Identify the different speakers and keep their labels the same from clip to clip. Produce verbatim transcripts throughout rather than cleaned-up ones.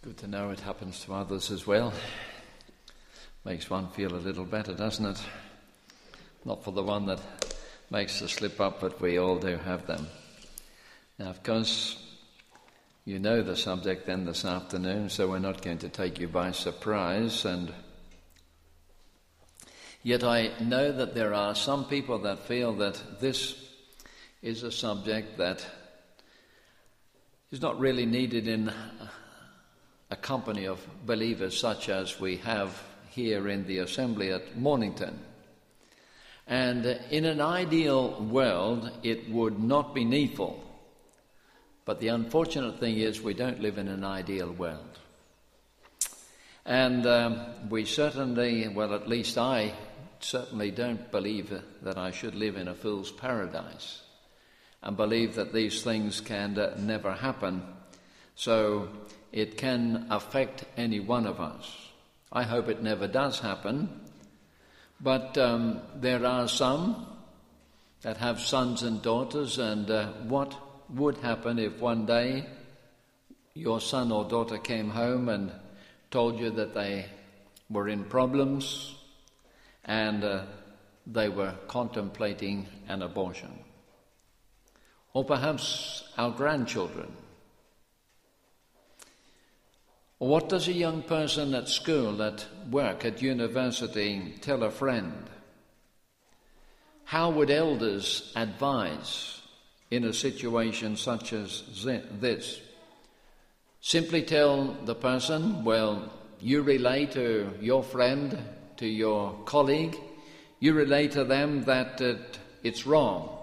Speaker 1: Good to know it happens to others as well. Makes one feel a little better, doesn't it? Not for the one that makes the slip up, but we all do have them. Now, of course, you know the subject then this afternoon, so we're not going to take you by surprise. And yet I know that there are some people that feel that this is a subject that is not really needed in a company of believers such as we have here in the assembly at Mornington. And in an ideal world, it would not be needful. But the unfortunate thing is we don't live in an ideal world. And um, we certainly, well, at least I certainly don't believe that I should live in a fool's paradise and believe that these things can uh, never happen. So it can affect any one of us. I hope it never does happen. But um, there are some that have sons and daughters, and uh, what would happen if one day your son or daughter came home and told you that they were in problems and uh, they were contemplating an abortion? Or perhaps our grandchildren. Or what does a young person at school, at work, at university tell a friend? How would elders advise in a situation such as this? Simply tell the person, well, you relay to your friend, to your colleague, you relay to them that uh, it's wrong.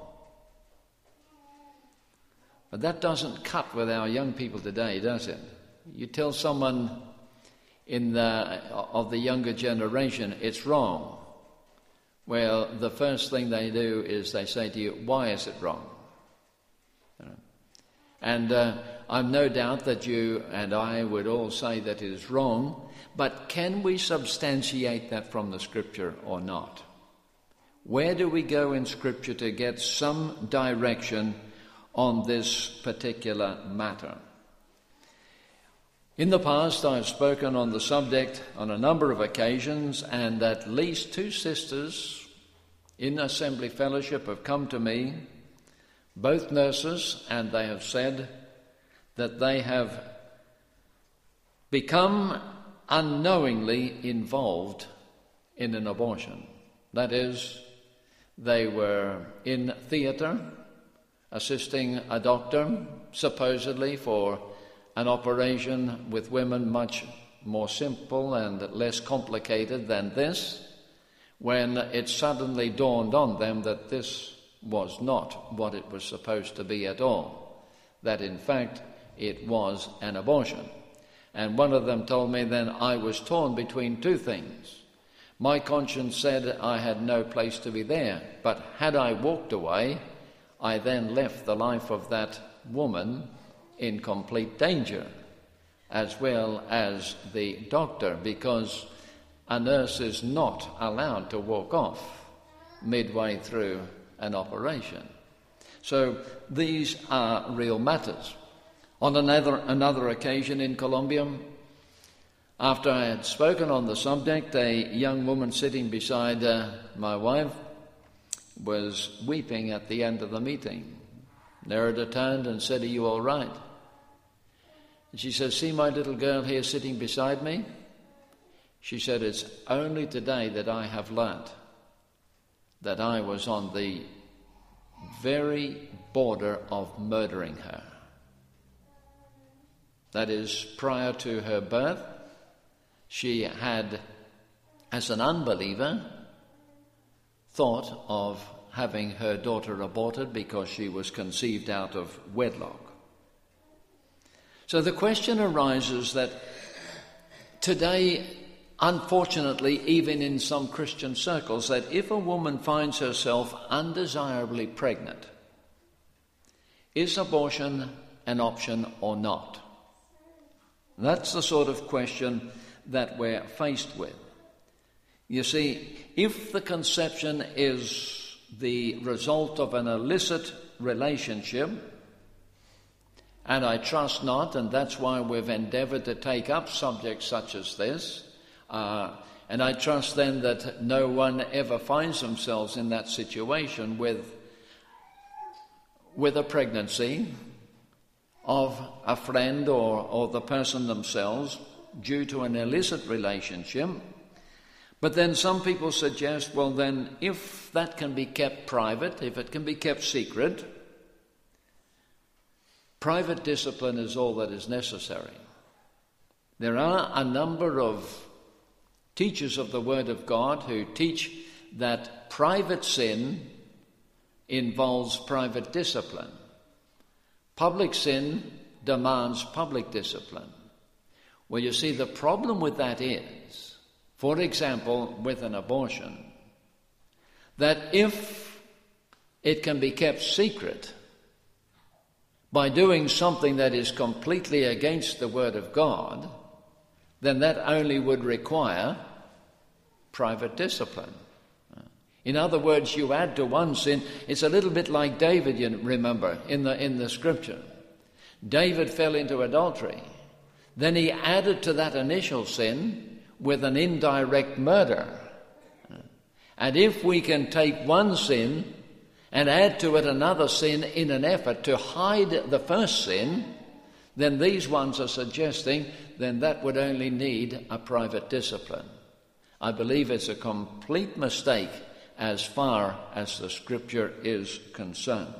Speaker 1: But that doesn't cut with our young people today, does it? You tell someone in the, of the younger generation, it's wrong. Well, the first thing they do is they say to you, why is it wrong? You know? And uh, I've no doubt that you and I would all say that it is wrong, but can we substantiate that from the Scripture or not? Where do we go in Scripture to get some direction on this particular matter? In the past, I've spoken on the subject on a number of occasions, and at least two sisters in Assembly Fellowship have come to me, both nurses, and they have said that they have become unknowingly involved in an abortion. That is, they were in theatre assisting a doctor, supposedly for an operation with women much more simple and less complicated than this, when it suddenly dawned on them that this was not what it was supposed to be at all, that in fact it was an abortion. And one of them told me then I was torn between two things. My conscience said I had no place to be there, but had I walked away, I then left the life of that woman in complete danger, as well as the doctor, because a nurse is not allowed to walk off midway through an operation. So these are real matters. On another, another occasion in Colombia, after I had spoken on the subject, a young woman sitting beside uh, my wife was weeping at the end of the meeting. Nerida turned and said, "Are you all right?" And she says, "See my little girl here sitting beside me?" She said, "It's only today that I have learnt that I was on the very border of murdering her. That is, prior to her birth, she had, as an unbeliever, thought of having her daughter aborted because she was conceived out of wedlock. So the question arises that today, unfortunately, even in some Christian circles, that if a woman finds herself undesirably pregnant, is abortion an option or not? That's the sort of question that we're faced with. You see, if the conception is the result of an illicit relationship, and I trust not, and that's why we've endeavoured to take up subjects such as this. Uh, and I trust then that no one ever finds themselves in that situation with, with a pregnancy of a friend or, or the person themselves due to an illicit relationship. But then some people suggest, well then, if that can be kept private, if it can be kept secret, private discipline is all that is necessary. There are a number of teachers of the Word of God who teach that private sin involves private discipline. Public sin demands public discipline. Well, you see, the problem with that is, for example, with an abortion, that if it can be kept secret by doing something that is completely against the Word of God, then that only would require private discipline. In other words, you add to one sin. It's a little bit like David, you remember, in the, in the scripture. David fell into adultery. Then he added to that initial sin with an indirect murder. And if we can take one sin and add to it another sin in an effort to hide the first sin, then these ones are suggesting then that would only need a private discipline. I believe it's a complete mistake as far as the scripture is concerned.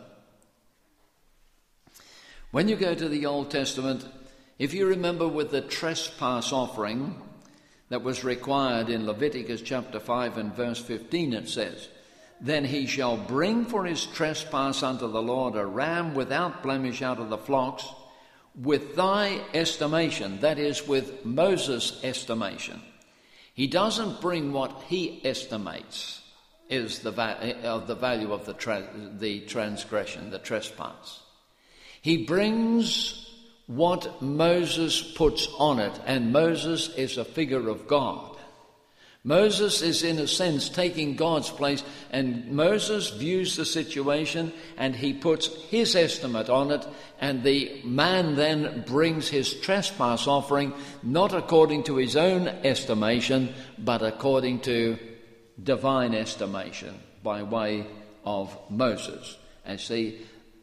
Speaker 1: When you go to the Old Testament, if you remember with the trespass offering that was required in Leviticus chapter five and verse fifteen, it says, "Then he shall bring for his trespass unto the Lord a ram without blemish out of the flocks, with thy estimation," that is, with Moses' estimation. He doesn't bring what he estimates is the, va- of the value of the, tra- the transgression, the trespass. He brings what Moses puts on it, and Moses is a figure of God. Moses is, in a sense, taking God's place, and Moses views the situation and he puts his estimate on it, and the man then brings his trespass offering not according to his own estimation, but according to divine estimation by way of Moses. And see,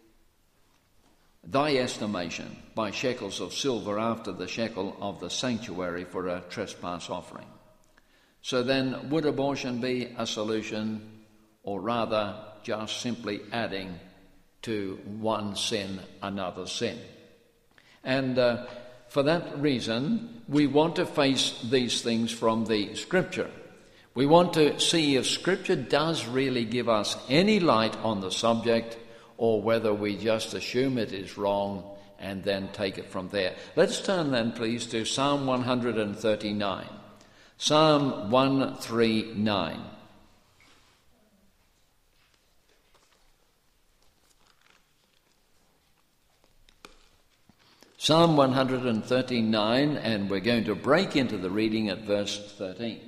Speaker 1: thy estimation by shekels of silver after the shekel of the sanctuary for a trespass offering. So then, would abortion be a solution, or rather just simply adding to one sin another sin? And uh, for that reason, we want to face these things from the Scripture. We want to see if Scripture does really give us any light on the subject, or whether we just assume it is wrong and then take it from there. Let's turn then, please, to Psalm one thirty-nine. Psalm one thirty-nine. Psalm one thirty-nine, and we're going to break into the reading at verse thirteen.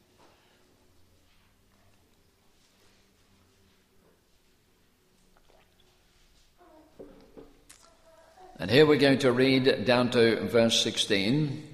Speaker 1: And here we're going to read down to verse sixteen.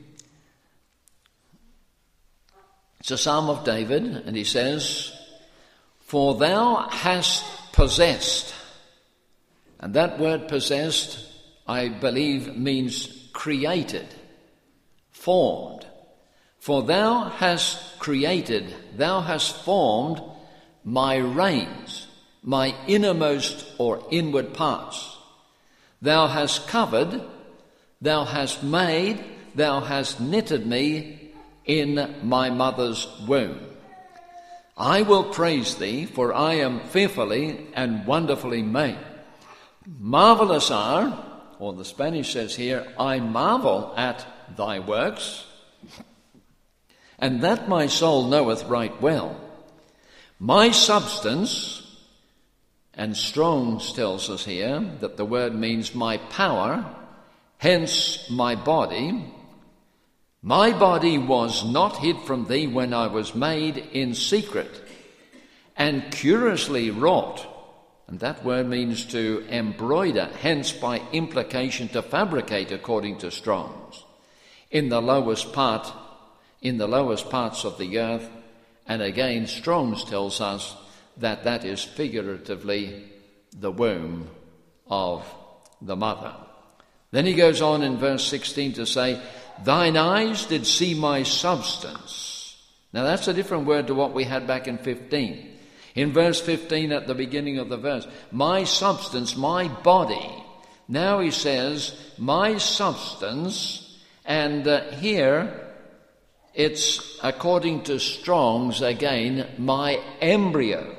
Speaker 1: It's a psalm of David, and he says, "For thou hast possessed," and that word possessed, I believe, means created, formed. "For thou hast created, thou hast formed my reins, my innermost or inward parts. Thou hast covered, thou hast made, thou hast knitted me in my mother's womb. I will praise thee, for I am fearfully and wonderfully made. Marvelous are," or the Spanish says here, "I marvel at thy works, and that my soul knoweth right well. My substance," and Strong's tells us here that the word means my power, hence my body, "my body was not hid from thee when I was made in secret and curiously wrought. And that word means to embroider, hence by implication to fabricate, according to Strong's, in the lowest part, in the lowest parts of the earth. And again, Strong's tells us that that is figuratively the womb of the mother. Then he goes on in verse sixteen to say, thine eyes did see my substance. Now that's a different word to what we had back in fifteen. In verse fifteen, at the beginning of the verse, my substance, my body. Now he says, my substance, and uh, here it's, according to Strong's, again, my embryo.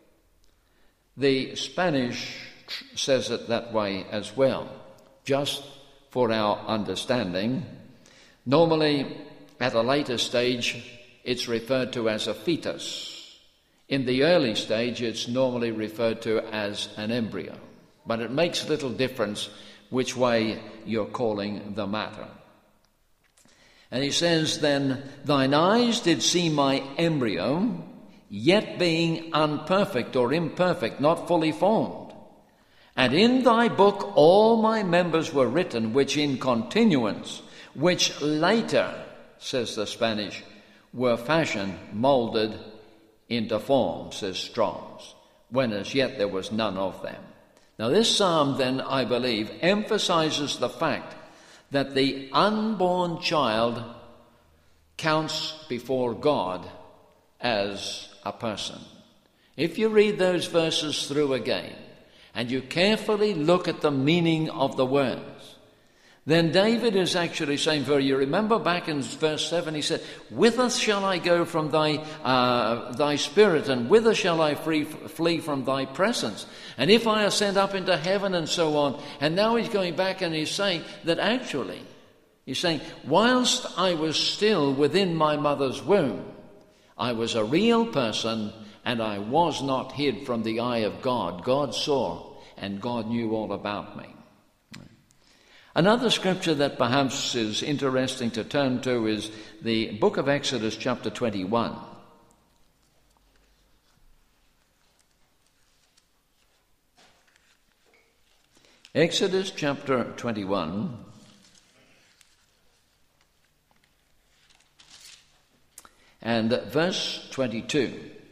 Speaker 1: The Spanish says it that way as well, just for our understanding. Normally, at a later stage, it's referred to as a fetus. In the early stage, it's normally referred to as an embryo. But it makes little difference which way you're calling the matter. And he says, then, thine eyes did see my embryo, yet being unperfect or imperfect, not fully formed. And in thy book all my members were written, which in continuance, which later, says the Spanish, were fashioned, moulded into form, says Strong's, when as yet there was none of them. Now this psalm then, I believe, emphasizes the fact that the unborn child counts before God as a person. If you read those verses through again, and you carefully look at the meaning of the words, then David is actually saying, for you remember back in verse seven, he said, whither shall I go from thy uh, thy spirit, and whither shall I free, flee from thy presence? And if I ascend up into heaven, and so on. And now he's going back and he's saying that actually, he's saying, whilst I was still within my mother's womb, I was a real person, and I was not hid from the eye of God. God saw, and God knew all about me. Another scripture that perhaps is interesting to turn to is the book of Exodus, chapter twenty-one. Exodus chapter twenty-one. And verse twenty-two.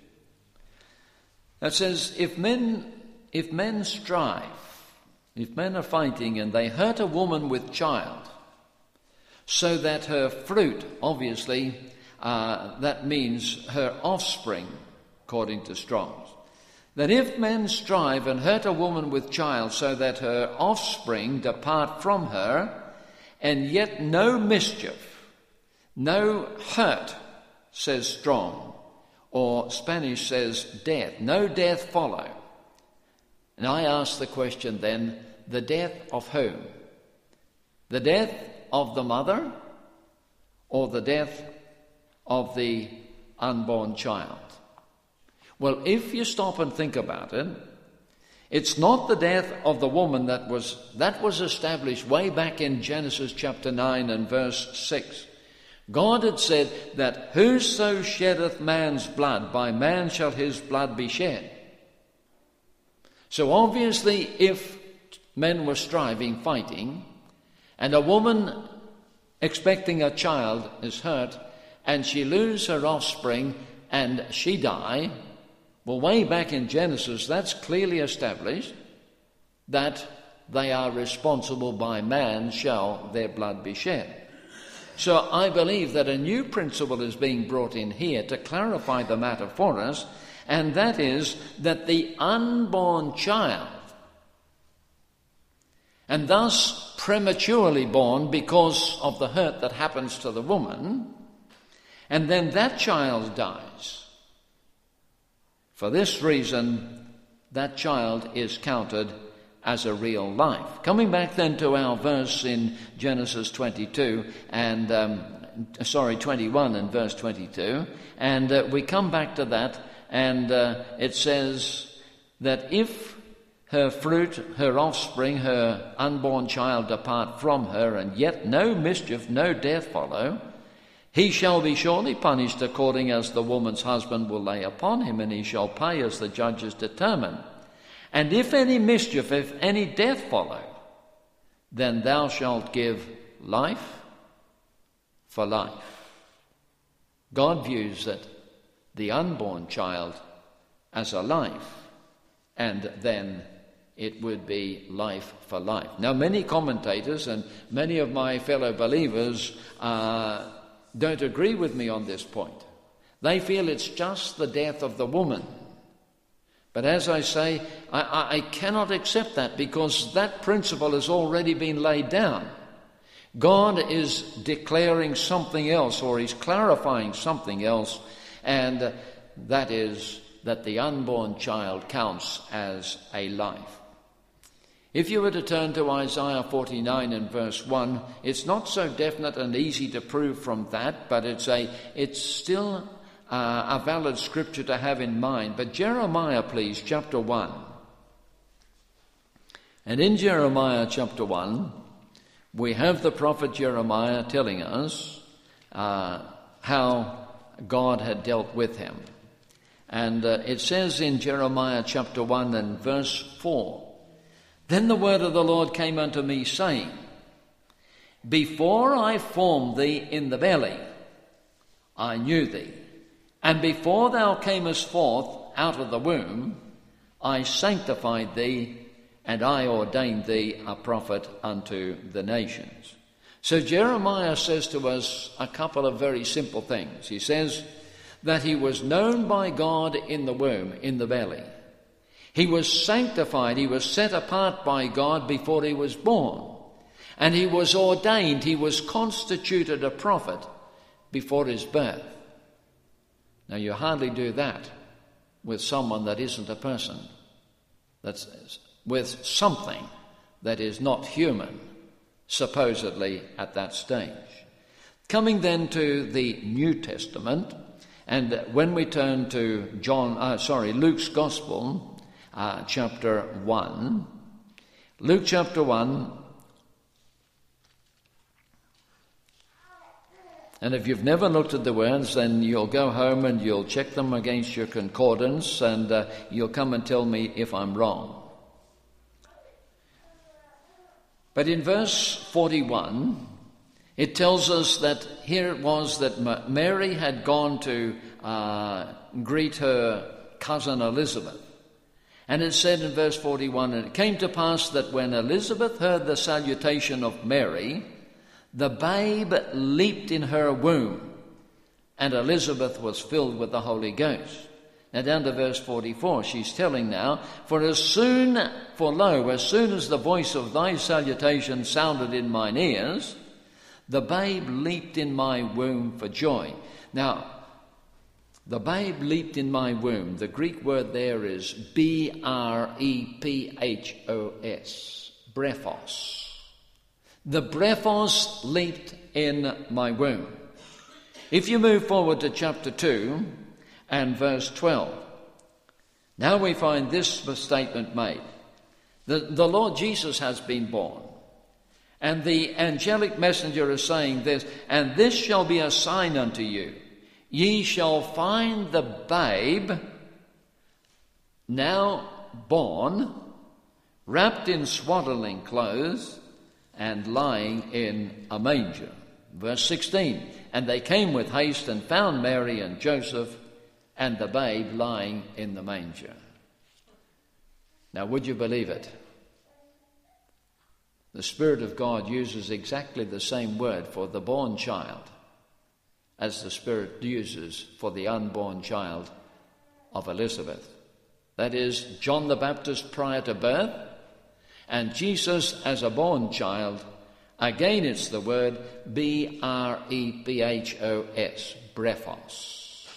Speaker 1: That says, if men, if men strive, if men are fighting and they hurt a woman with child, so that her fruit, obviously, uh, that means her offspring, according to Strong's, that if men strive and hurt a woman with child, so that her offspring depart from her, and yet no mischief, no hurt, says Strong, or Spanish says death, no death follow. And I ask the question then, the death of whom? The death of the mother, or the death of the unborn child? Well, if you stop and think about it, it's not the death of the woman that was that was established way back in Genesis chapter nine and verse six. God had said that whoso sheddeth man's blood, by man shall his blood be shed. So obviously, if men were striving, fighting, and a woman expecting a child is hurt, and she lose her offspring, and she die, well, way back in Genesis, that's clearly established that they are responsible, by man shall their blood be shed. So I believe that a new principle is being brought in here to clarify the matter for us, and that is that the unborn child, and thus prematurely born because of the hurt that happens to the woman, and then that child dies. For this reason, that child is counted as a real life. Coming back then to our verse in Genesis twenty-two, and um, sorry, twenty-one and verse twenty-two, and uh, we come back to that, and uh, it says that if her fruit, her offspring, her unborn child depart from her, and yet no mischief, no death follow, he shall be surely punished according as the woman's husband will lay upon him, and he shall pay as the judges determine. And if any mischief, if any death follow, then thou shalt give life for life. God views that the unborn child as a life, and then it would be life for life. Now, many commentators and many of my fellow believers uh, don't agree with me on this point. They feel it's just the death of the woman. But as I say, I, I, I cannot accept that, because that principle has already been laid down. God is declaring something else, or he's clarifying something else, and that is that the unborn child counts as a life. If you were to turn to Isaiah forty-nine and verse one, it's not so definite and easy to prove from that, but it's a it's still uh, a valid scripture to have in mind. But Jeremiah, please, chapter one. And in Jeremiah chapter one, we have the prophet Jeremiah telling us uh, how God had dealt with him. And uh, it says in Jeremiah chapter one and verse four, "Then the word of the Lord came unto me, saying, Before I formed thee in the belly, I knew thee. And before thou camest forth out of the womb, I sanctified thee, and I ordained thee a prophet unto the nations." So Jeremiah says to us a couple of very simple things. He says that he was known by God in the womb, in the belly. He was sanctified, he was set apart by God before he was born. And he was ordained, he was constituted a prophet before his birth. Now, you hardly do that with someone that isn't a person, that's with something that is not human, supposedly at that stage. Coming then to the New Testament, and when we turn to John, uh, sorry, Luke's Gospel, uh, chapter one, Luke chapter one, and if you've never looked at the words, then you'll go home and you'll check them against your concordance, and uh, you'll come and tell me if I'm wrong. But in verse forty-one, it tells us that here it was that Mary had gone to uh, greet her cousin Elizabeth. And it said in verse forty-one, "And it came to pass that when Elizabeth heard the salutation of Mary, the babe leaped in her womb, and Elizabeth was filled with the Holy Ghost." Now down to verse forty-four, she's telling now, "For as soon, for lo, as soon as the voice of thy salutation sounded in mine ears, the babe leaped in my womb for joy." Now, the babe leaped in my womb. The Greek word there is B R E P H O S, brephos. The brephos leaped in my womb. If you move forward to chapter two and verse twelve, now we find this statement made. The, the Lord Jesus has been born. And the angelic messenger is saying this, "And this shall be a sign unto you. Ye shall find the babe now born, wrapped in swaddling clothes, and lying in a manger." Verse sixteen, "And they came with haste and found Mary and Joseph and the babe lying in the manger." Now, would you believe it? The Spirit of God uses exactly the same word for the born child as the Spirit uses for the unborn child of Elizabeth. That is, John the Baptist prior to birth, and Jesus as a born child. Again, it's the word B R E P H O S, brephos.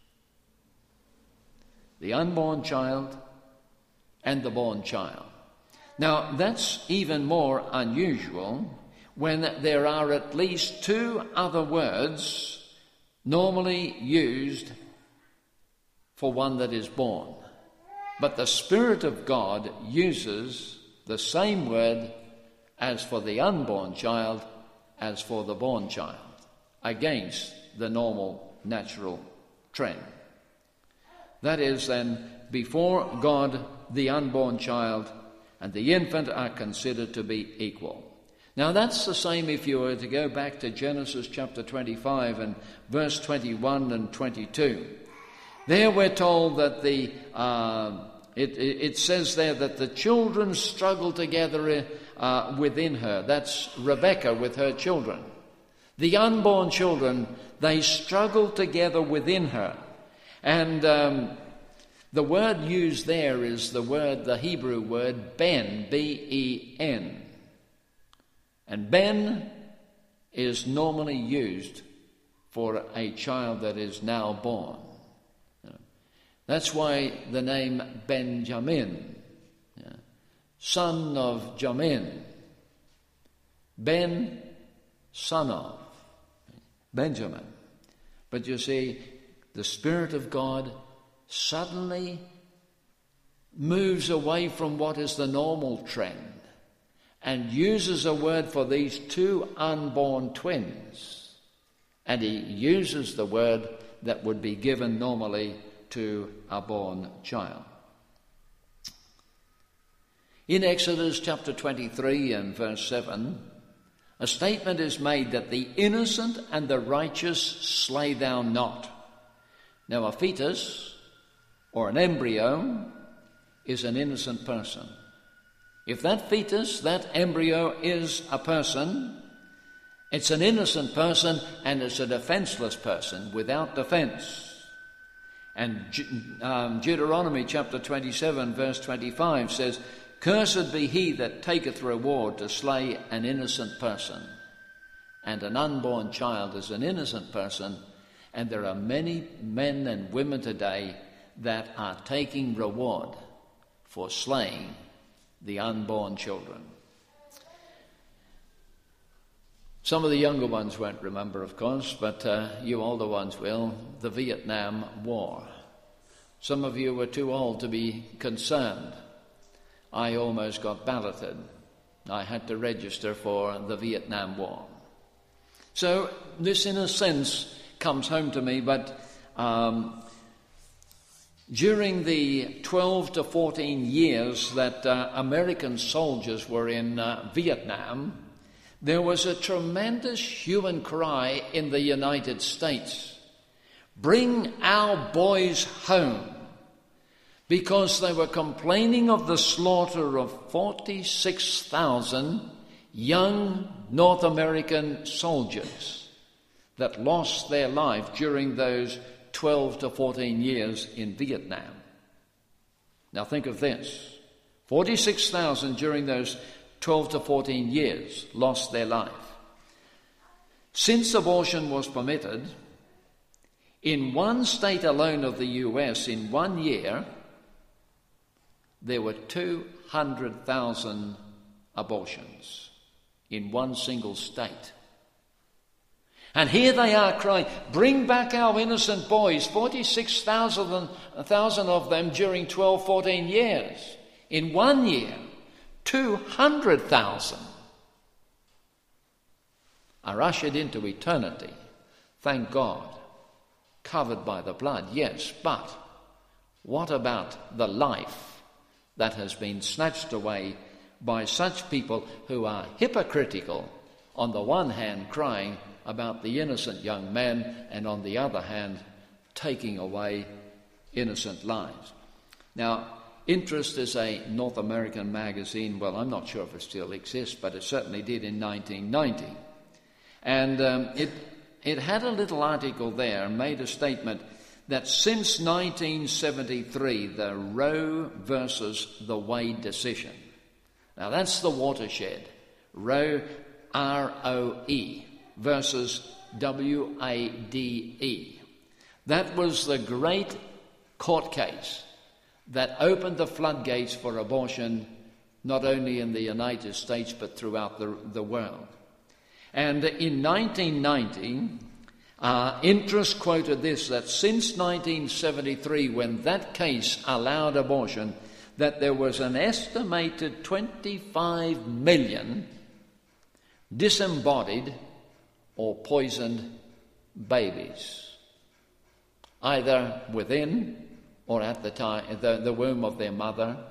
Speaker 1: The unborn child and the born child. Now, that's even more unusual when there are at least two other words normally used for one that is born. But the Spirit of God uses the same word as for the unborn child as for the born child, against the normal natural trend. That is, then, before God the unborn child and the infant are considered to be equal. Now that's the same if you were to go back to Genesis chapter twenty-five and verse twenty-one and twenty-two. There we're told that the uh, it, it, it says there that the children struggle together uh, within her. That's Rebekah with her children. The unborn children, they struggle together within her. And um, the word used there is the word, the Hebrew word, ben, B E N. And ben is normally used for a child that is now born. That's why the name Benjamin, yeah, son of Jamin. Ben, son of Benjamin. But you see, the Spirit of God suddenly moves away from what is the normal trend and uses a word for these two unborn twins. And he uses the word that would be given normally to a born child. In Exodus chapter twenty-three and verse seven, a statement is made that the innocent and the righteous slay thou not. Now a fetus or an embryo is an innocent person. If that fetus, that embryo is a person, it's an innocent person and it's a defenseless person without defense. And um, Deuteronomy chapter twenty-seven verse twenty-five says, "Cursed be he that taketh reward to slay an innocent person." And an unborn child is an innocent person, and there are many men and women today that are taking reward for slaying the unborn children. Some of the younger ones won't remember, of course, but uh, you older ones will, the Vietnam War. Some of you were too old to be concerned. I almost got balloted. I had to register for the Vietnam War. So this, in a sense, comes home to me, but um, during the twelve to fourteen years that uh, American soldiers were in uh, Vietnam, there was a tremendous hue and cry in the United States. Bring our boys home. Because they were complaining of the slaughter of forty-six thousand young North American soldiers that lost their life during those twelve to fourteen years in Vietnam. Now think of this. forty-six thousand during those twelve to fourteen years lost their life. Since abortion was permitted, in one state alone of the U S, in one year, there were two hundred thousand abortions in one single state. And here they are crying, bring back our innocent boys, forty-six thousand of them during twelve, fourteen years. In one year, two hundred thousand are ushered into eternity, thank God, covered by the blood, yes, but what about the life that has been snatched away by such people who are hypocritical, on the one hand crying about the innocent young men, and on the other hand taking away innocent lives? Now, Interest is a North American magazine. Well, I'm not sure if it still exists, but it certainly did in nineteen ninety. And um, it, it had a little article there, made a statement that since nineteen seventy-three, the Roe versus the Wade decision. Now that's the watershed. Roe, R O E, versus W A D E. That was the great court case that opened the floodgates for abortion, not only in the United States, but throughout the, the world. And in nineteen ninety, uh, Interest quoted this, that since nineteen seventy-three, when that case allowed abortion, that there was an estimated twenty-five million disembodied or poisoned babies, either within or at the time the, the womb of their mother,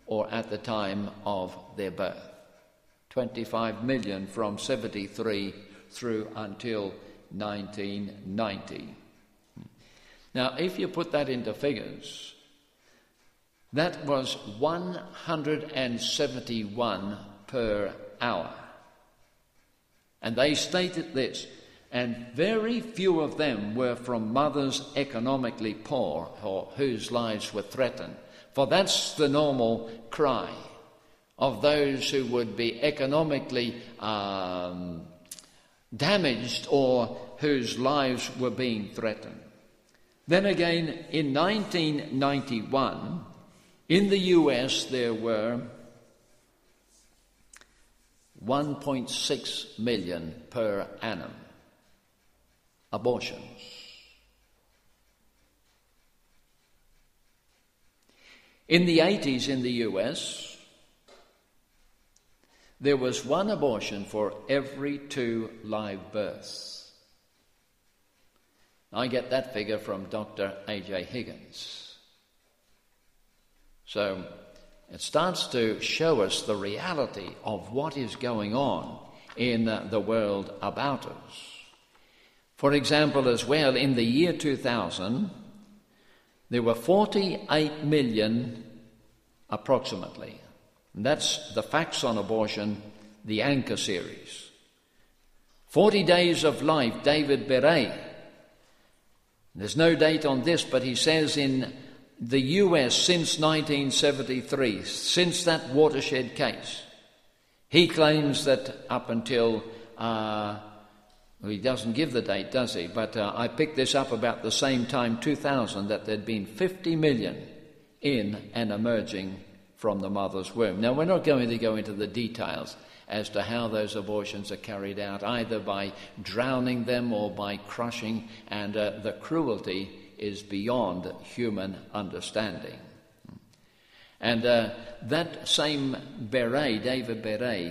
Speaker 1: or at the time of their birth. twenty-five million from seventy-three through until nineteen ninety. Now, if you put that into figures, that was one hundred seventy-one per hour. And they stated this, and very few of them were from mothers economically poor or whose lives were threatened. For that's the normal cry of those who would be economically um, damaged or whose lives were being threatened. Then again, in nineteen ninety-one, in the U S there were one point six million per annum abortions. In the eighties in the U S, there was one abortion for every two live births. I get that figure from Doctor A J Higgins. So it starts to show us the reality of what is going on in the world about us. For example, as well, in the year two thousand, there were forty-eight million approximately. And that's the Facts on Abortion, the Anchor series. forty Days of Life, David Beret. There's no date on this, but he says in the U S since nineteen seventy-three, since that watershed case, he claims that up until, uh, well, he doesn't give the date, does he? But uh, I picked this up about the same time, two thousand, that there'd been fifty million in and emerging from the mother's womb. Now, we're not going to go into the details as to how those abortions are carried out, either by drowning them or by crushing, and uh, the cruelty is beyond human understanding. And uh, that same Beret, David Beret,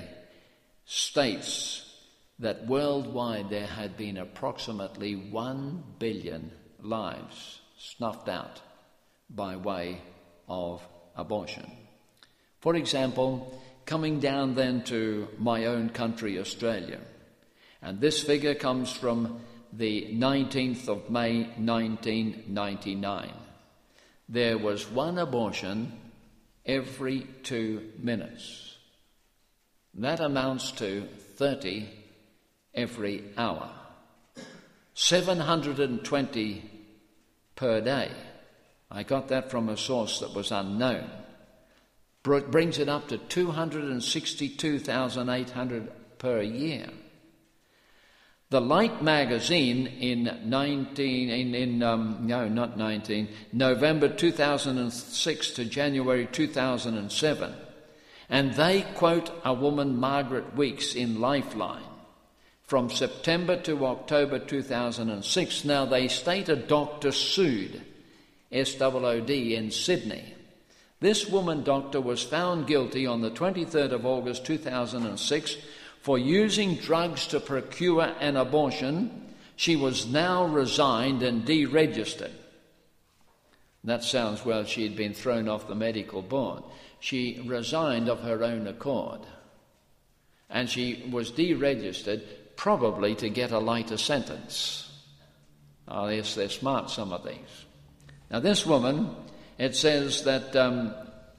Speaker 1: states that worldwide there had been approximately one billion lives snuffed out by way of abortion. For example, coming down then to my own country, Australia, and this figure comes from the nineteenth of May nineteen ninety-nine. There was one abortion every two minutes. That amounts to thirty every hour. seven hundred twenty per day. I got that from a source that was unknown. Brings it up to two hundred sixty-two thousand eight hundred per year. The Light magazine in nineteen in, in um, no not nineteen November two thousand six to January two thousand seven, and they quote a woman, Margaret Weeks, in Lifeline from September to October two thousand six. Now they state a doctor sued S O O D in Sydney. This woman doctor was found guilty on the twenty-third of August two thousand six for using drugs to procure an abortion. She was now resigned and deregistered. That sounds, well, she had been thrown off the medical board. She resigned of her own accord. And she was deregistered, probably to get a lighter sentence. Oh, yes, they're smart, some of these. Now, this woman, it says that um,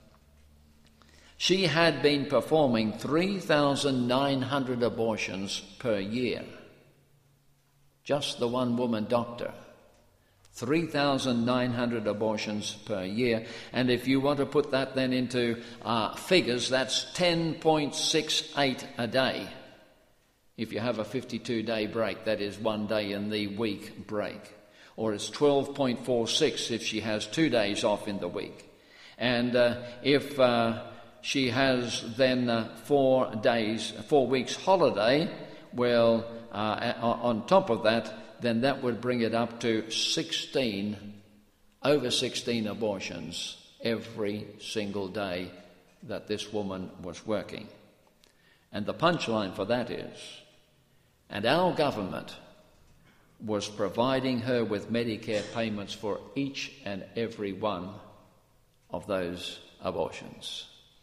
Speaker 1: she had been performing three thousand nine hundred abortions per year. Just the one woman doctor. three thousand nine hundred abortions per year. And if you want to put that then into uh, figures, that's ten point six eight a day. If you have a fifty-two day break, that is one day in the week break. Or it's twelve point four six if she has two days off in the week. And uh, if uh, she has then uh, four days, four weeks holiday, well, uh, on top of that, then that would bring it up to sixteen, over sixteen abortions every single day that this woman was working. And the punchline for that is, and our government was providing her with Medicare payments for each and every one of those abortions.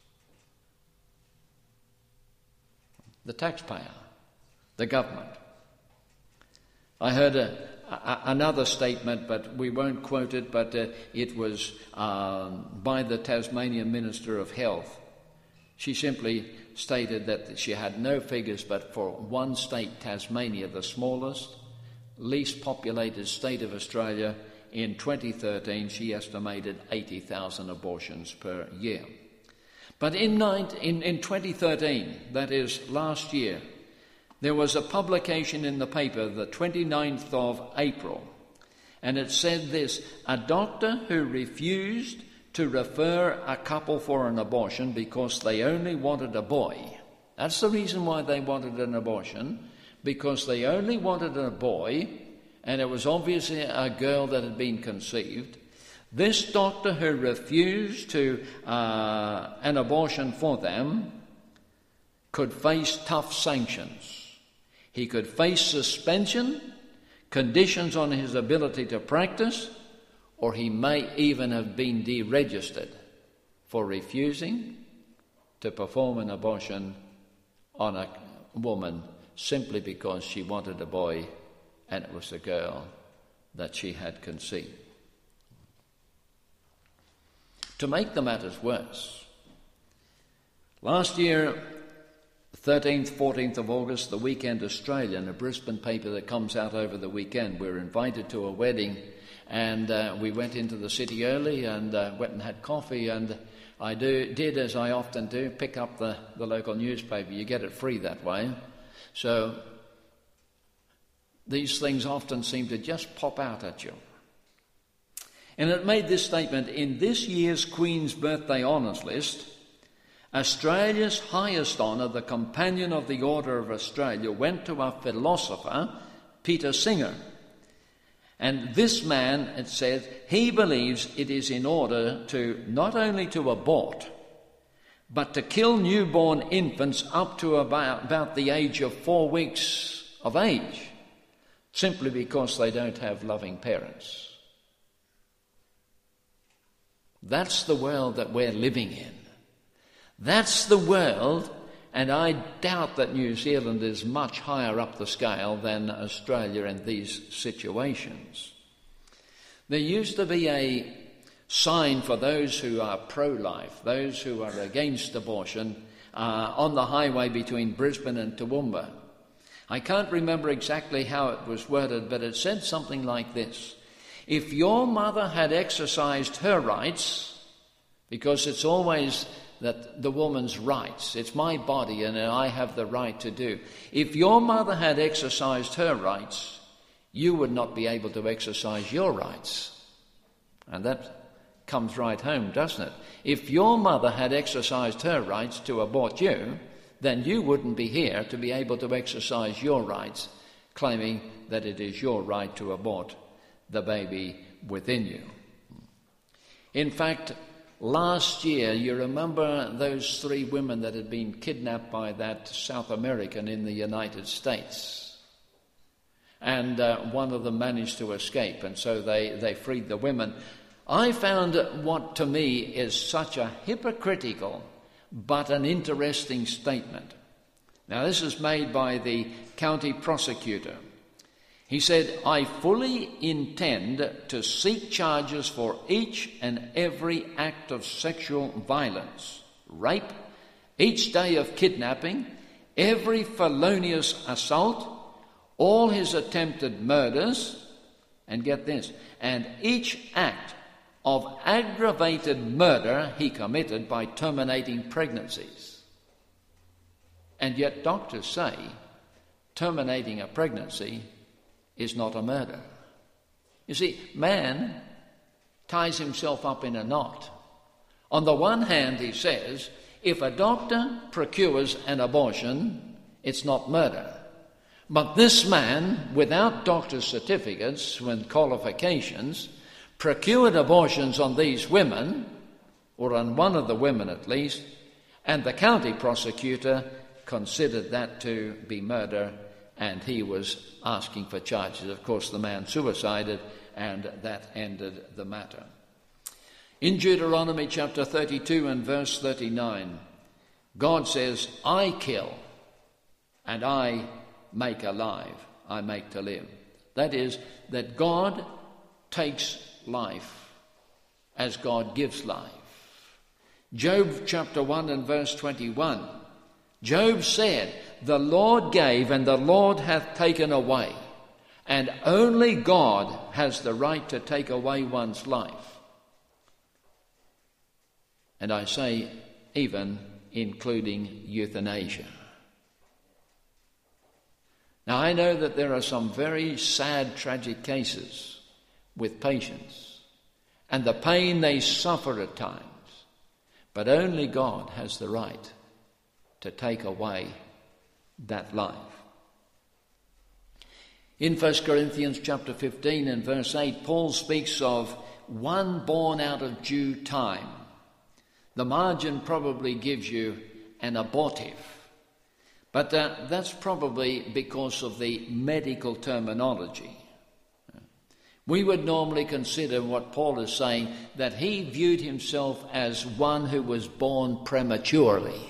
Speaker 1: the taxpayer, the government. I heard a, a, another statement, but we won't quote it, but uh, it was um, by the Tasmanian Minister of Health. She simply stated that she had no figures, but for one state, Tasmania, the smallest, least populated state of Australia, in twenty thirteen she estimated eighty thousand abortions per year. But in, in, in twenty thirteen, that is last year, there was a publication in the paper, the twenty-ninth of April, and it said this: a doctor who refused to refer a couple for an abortion because they only wanted a boy. That's the reason why they wanted an abortion, because they only wanted a boy, and it was obviously a girl that had been conceived. This doctor who refused to uh, an abortion for them could face tough sanctions. He could face suspension, conditions on his ability to practice, or he may even have been deregistered for refusing to perform an abortion on a woman simply because she wanted a boy and it was a girl that she had conceived. To make the matters worse, last year, thirteenth, fourteenth of August, the Weekend Australian, a Brisbane paper that comes out over the weekend, we were invited to a wedding, and uh, we went into the city early and uh, went and had coffee, and I do, did, as I often do, pick up the, the local newspaper. You get it free that way. So these things often seem to just pop out at you. And it made this statement: in this year's Queen's Birthday Honours List, Australia's highest honour, the Companion of the Order of Australia, went to a philosopher, Peter Singer. And this man, it said, he believes it is in order to not only to abort, but to kill newborn infants up to about, about the age of four weeks of age, simply because they don't have loving parents. That's the world that we're living in. That's the world, and I doubt that New Zealand is much higher up the scale than Australia in these situations. There used to be a sign for those who are pro-life, those who are against abortion, uh, on the highway between Brisbane and Toowoomba. I can't remember exactly how it was worded, but it said something like this: if your mother had exercised her rights, because it's always that the woman's rights, it's my body and I have the right to do. If your mother had exercised her rights, you would not be able to exercise your rights. And that comes right home, doesn't it? If your mother had exercised her rights to abort you, then you wouldn't be here to be able to exercise your rights, claiming that it is your right to abort the baby within you. In fact, last year, you remember those three women that had been kidnapped by that South American in the United States? And uh, one of them managed to escape, and so they, they freed the women. I found what to me is such a hypocritical but an interesting statement. Now, this is made by the county prosecutor. He said, I fully intend to seek charges for each and every act of sexual violence, rape, each day of kidnapping, every felonious assault, all his attempted murders, and get this, and each act of aggravated murder he committed by terminating pregnancies. And yet doctors say terminating a pregnancy is not a murder. You see, man ties himself up in a knot. On the one hand, he says, if a doctor procures an abortion, it's not murder. But this man, without doctor's certificates and qualifications, procured abortions on these women, or on one of the women at least, and the county prosecutor considered that to be murder, and he was asking for charges. Of course, the man suicided, and that ended the matter. In Deuteronomy chapter thirty-two and verse thirty-nine, God says, I kill, and I make alive, I make to live. That is, that God takes life as God gives life. Job chapter one and verse twenty-one, Job said, "The Lord gave and the Lord hath taken away, and only God has the right to take away one's life." And I say, even including euthanasia. Now, I know that there are some very sad, tragic cases with patients and the pain they suffer at times, but only God has the right to take away that life. In First Corinthians chapter fifteen and verse eight, Paul speaks of one born out of due time. The margin probably gives you an abortive, but uh, that's probably because of the medical terminology. We would normally consider what Paul is saying, that he viewed himself as one who was born prematurely.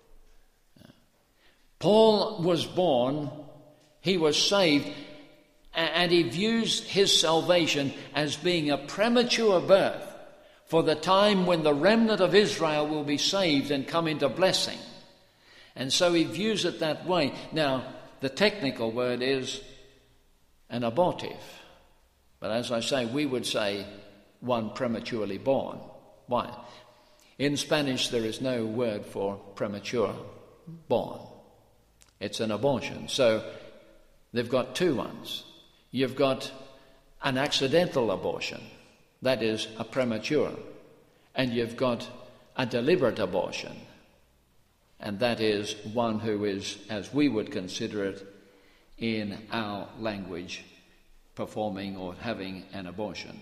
Speaker 1: Paul was born, he was saved, and he views his salvation as being a premature birth for the time when the remnant of Israel will be saved and come into blessing. And so he views it that way. Now, the technical word is an abortive. But as I say, we would say one prematurely born. Why? In Spanish, there is no word for premature born. It's an abortion. So they've got two ones. You've got an accidental abortion, that is a premature, and you've got a deliberate abortion, and that is one who is, as we would consider it in our language, performing or having an abortion.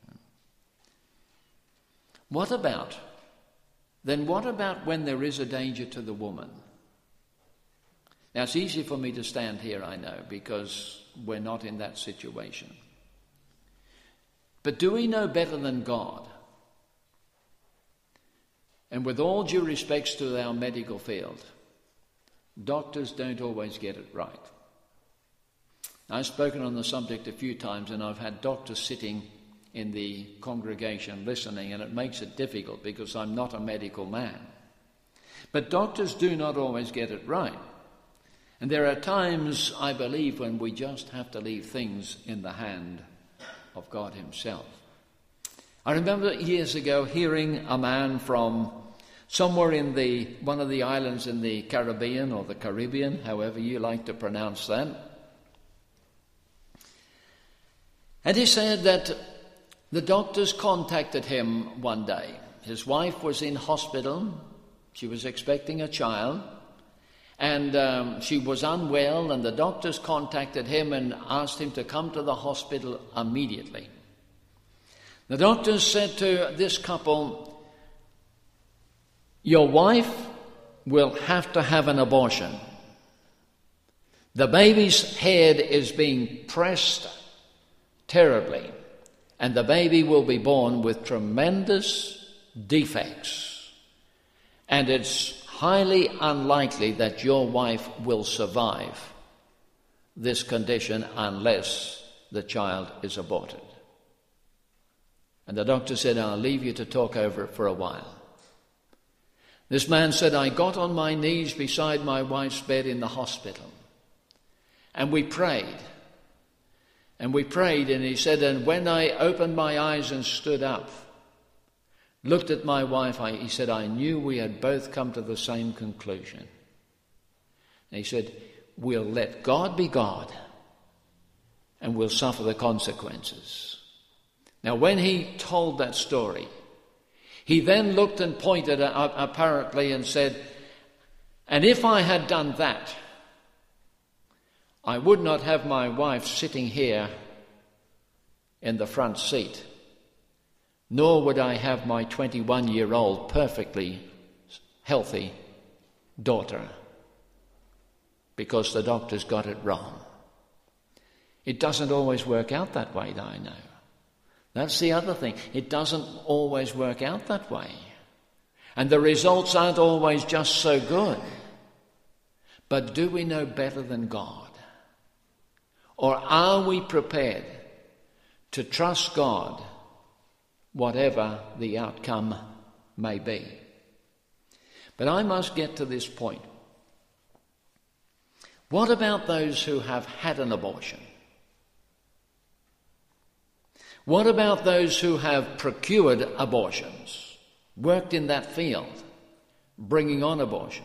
Speaker 1: What about, then what about when there is a danger to the woman? Now, it's easy for me to stand here, I know, because we're not in that situation. But do we know better than God? And with all due respects to our medical field, doctors don't always get it right. I've spoken on the subject a few times, and I've had doctors sitting in the congregation listening, and it makes it difficult because I'm not a medical man. But doctors do not always get it right. And there are times, I believe, when we just have to leave things in the hand of God himself. I remember years ago hearing a man from somewhere in the one of the islands in the Caribbean, or the Caribbean, however you like to pronounce that. And he said that the doctors contacted him one day. His wife was in hospital. She was expecting a child. And um, she was unwell, and the doctors contacted him and asked him to come to the hospital immediately. The doctors said to this couple, "Your wife will have to have an abortion. The baby's head is being pressed terribly, and the baby will be born with tremendous defects. And it's highly unlikely that your wife will survive this condition unless the child is aborted." And the doctor said, "I'll leave you to talk over it for a while." This man said, "I got on my knees beside my wife's bed in the hospital, and we prayed. And we prayed, and he said, and when I opened my eyes and stood up, looked at my wife, I, he said, I knew we had both come to the same conclusion." And he said, "We'll let God be God, and we'll suffer the consequences." Now, when he told that story, he then looked and pointed uh, apparently and said, "And if I had done that, I would not have my wife sitting here in the front seat, nor would I have my twenty-one-year-old perfectly healthy daughter, because the doctors got it wrong." It doesn't always work out that way, I know. That's the other thing. It doesn't always work out that way. And the results aren't always just so good. But do we know better than God? Or are we prepared to trust God whatever the outcome may be? But I must get to this point. What about those who have had an abortion? What about those who have procured abortions, worked in that field, bringing on abortions?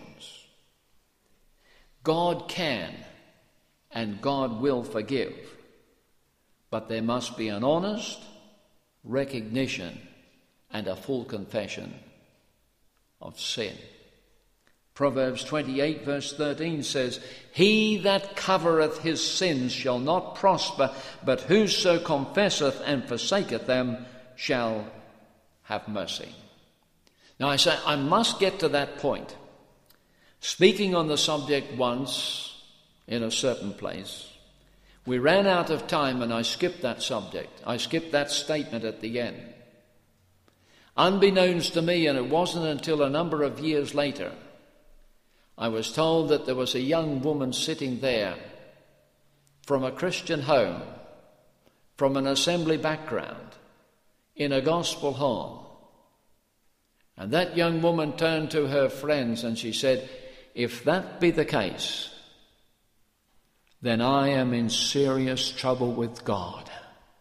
Speaker 1: God can and God will forgive, but there must be an honest recognition and a full confession of sin. Proverbs twenty-eight verse thirteen says, "He that covereth his sins shall not prosper, but whoso confesseth and forsaketh them shall have mercy." Now I say, I must get to that point. Speaking on the subject once in a certain place, we ran out of time and I skipped that subject. I skipped that statement at the end. Unbeknownst to me, and it wasn't until a number of years later, I was told that there was a young woman sitting there from a Christian home, from an assembly background, in a gospel home. And that young woman turned to her friends and she said, "If that be the case, then I am in serious trouble with God."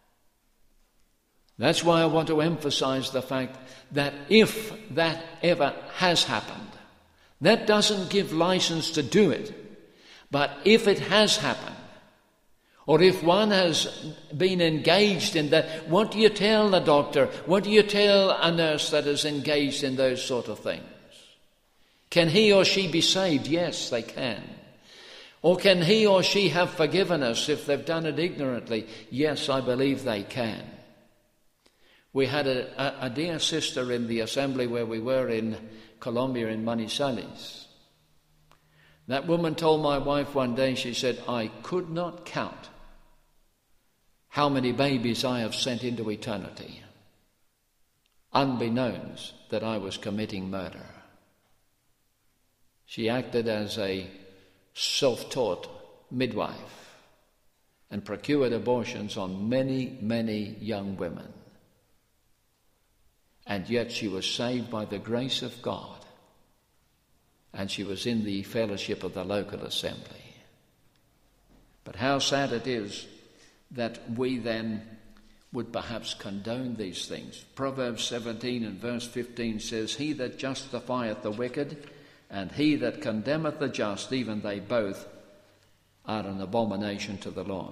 Speaker 1: That's why I want to emphasize the fact that if that ever has happened, that doesn't give license to do it. But if it has happened, or if one has been engaged in that, what do you tell the doctor? What do you tell a nurse that is engaged in those sort of things? Can he or she be saved? Yes, they can. Or can he or she have forgiveness if they've done it ignorantly? Yes, I believe they can. We had a, a, a dear sister in the assembly where we were in Colombia, in Manizales. That woman told my wife one day, she said, "I could not count how many babies I have sent into eternity, unbeknownst that I was committing murder." She acted as a self-taught midwife and procured abortions on many, many young women. And yet she was saved by the grace of God, and she was in the fellowship of the local assembly. But how sad it is that we then would perhaps condone these things. Proverbs seventeen and verse fifteen says, "He that justifieth the wicked and he that condemneth the just, even they both are an abomination to the Lord."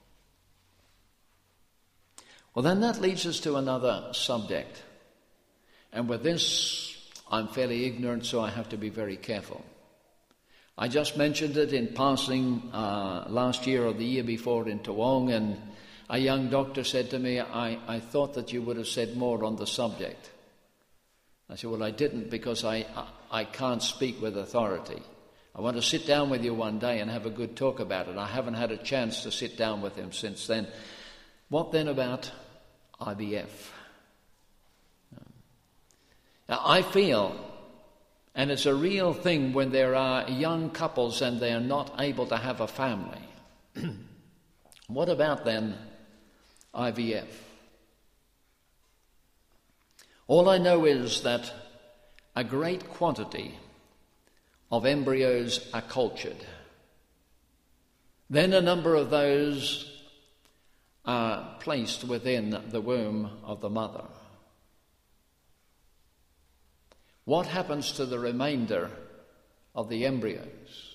Speaker 1: Well, then that leads us to another subject. And with this, I'm fairly ignorant, so I have to be very careful. I just mentioned it in passing uh, last year or the year before in Toowong, and a young doctor said to me, I, I thought that you would have said more on the subject. I said, well, I didn't because I, I, I can't speak with authority. I want to sit down with you one day and have a good talk about it. I haven't had a chance to sit down with him since then. What then about I V F? Now, I feel, and it's a real thing when there are young couples and they are not able to have a family. What about then I V F? All I know is that a great quantity of embryos are cultured. Then a number of those are placed within the womb of the mother. What happens to the remainder of the embryos?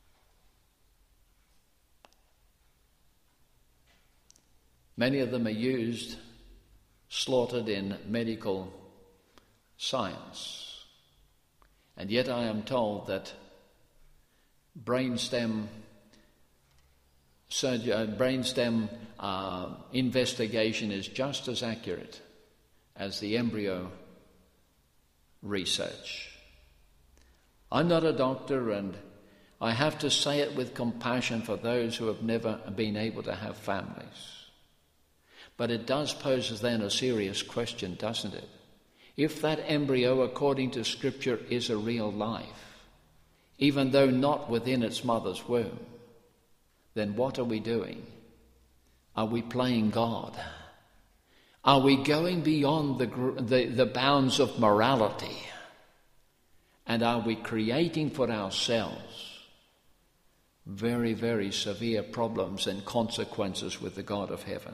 Speaker 1: Many of them are used, slaughtered in medical science. And yet I am told that brainstem surgery, uh, brainstem uh, investigation is just as accurate as the embryo research. I'm not a doctor, and I have to say it with compassion for those who have never been able to have families. But it does pose then a serious question, doesn't it? If that embryo, according to Scripture, is a real life, even though not within its mother's womb, then what are we doing? Are we playing God? Are we going beyond the, the, the bounds of morality? And are we creating for ourselves very, very severe problems and consequences with the God of heaven?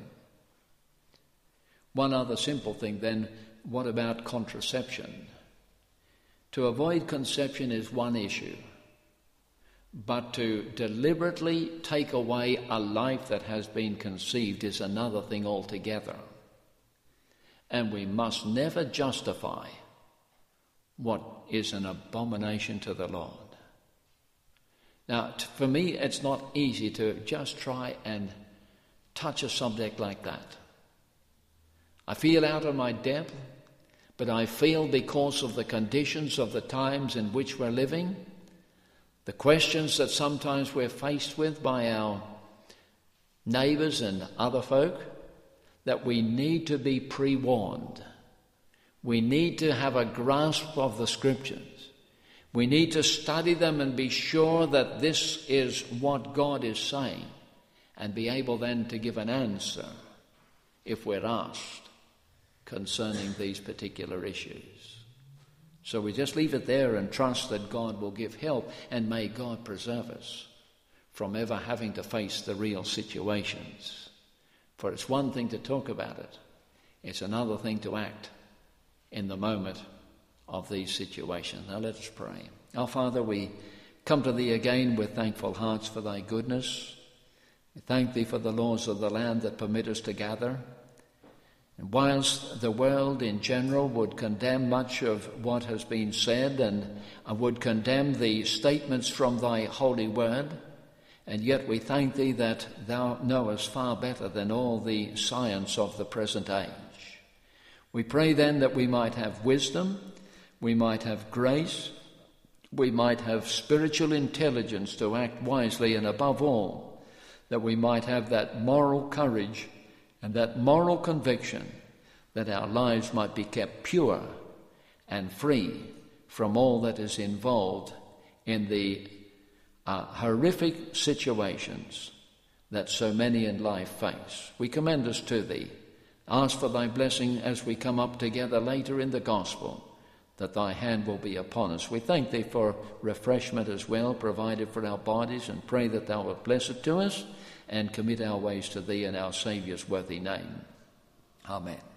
Speaker 1: One other simple thing then, what about contraception? To avoid conception is one issue, but to deliberately take away a life that has been conceived is another thing altogether. And we must never justify what is an abomination to the Lord. Now, t- for me, it's not easy to just try and touch a subject like that. I feel out of my depth, but I feel because of the conditions of the times in which we're living, the questions that sometimes we're faced with by our neighbours and other folk, that we need to be pre-warned. We need to have a grasp of the Scriptures. We need to study them and be sure that this is what God is saying, and be able then to give an answer if we're asked concerning these particular issues. So we just leave it there and trust that God will give help, and may God preserve us from ever having to face the real situations. For it's one thing to talk about it, it's another thing to act in the moment of these situations. Now let us pray. Our Father, we come to Thee again with thankful hearts for Thy goodness. We thank Thee for the laws of the land that permit us to gather. And whilst the world in general would condemn much of what has been said and would condemn the statements from Thy holy word, and yet we thank Thee that Thou knowest far better than all the science of the present age. We pray then that we might have wisdom, we might have grace, we might have spiritual intelligence to act wisely, and above all, that we might have that moral courage and that moral conviction that our lives might be kept pure and free from all that is involved in the uh, horrific situations that so many in life face. We commend us to Thee. Ask for Thy blessing as we come up together later in the gospel, that Thy hand will be upon us. We thank Thee for refreshment as well provided for our bodies, and pray that Thou wilt bless it to us and commit our ways to Thee in our Saviour's worthy name. Amen.